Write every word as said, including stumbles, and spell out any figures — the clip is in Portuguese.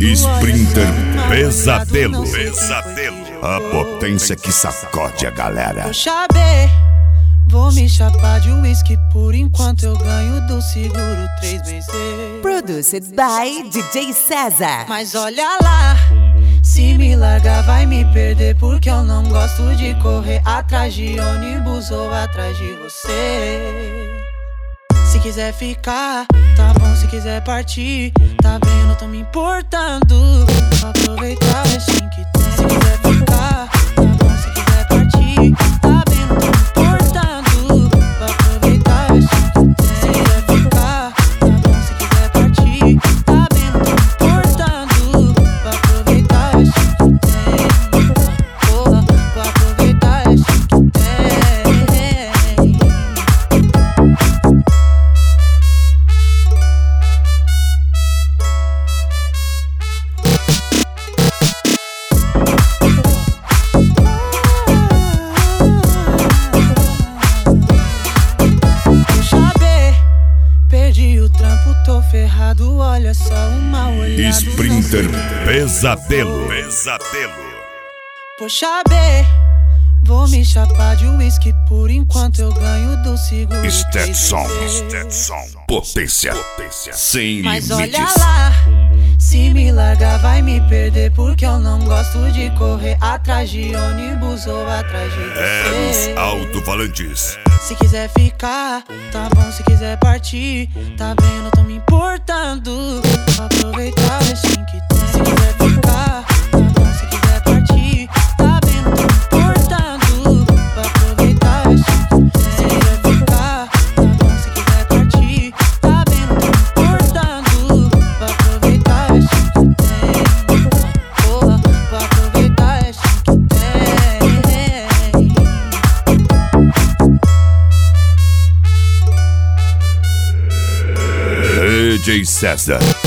Sprinter Pesadelo. Pesadelo. A potência que sacode a galera. Vou chaber, vou me chapar de whisky por enquanto eu ganho do seguro três vezes. Produced by D J César. Mas olha lá, se me largar vai me perder, porque eu não gosto de correr atrás de ônibus ou atrás de você. Se quiser ficar, tá bom, se quiser partir, tá bem, eu não tô me importando. Vou aproveitar o restinho que tem. Se quiser ficar, tá bom, se quiser partir, tá bem, eu não tô me importando. Vou aproveitar o restinho que tem. Se quiser ficar, tá bom, se quiser partir, tá bem, eu não tô me importando. Vou aproveitar o restinho que tem. Porra, vou aproveitar o restinho que tem. Tô ferrado, olha só uma olhada. Sprinter Pesadelo. Pesadelo. Poxa B, vou me chapar de whisky por enquanto eu ganho do seguro. Stetson. Stetson. Potência. Potência. Sem Mas limites. olha lá, se me largar vai me perder, porque eu não gosto de correr atrás de ônibus ou atrás de você. É nos alto-falantes. Se quiser ficar, tá bom, se quiser partir, tá bem, eu não tô me importando. Vou aproveitar o restinho que tem. Se quiser ficar, tá bom, se quiser partir, tá bem, eu não tô me importando. Vou aproveitar o restinho que tem. Se quiser ficar, tá bom, se quiser partir, tá bem, eu não tô me importando. Vou aproveitar o restinho que tem. Porra, vou aproveitar o restinho que tem. D J César.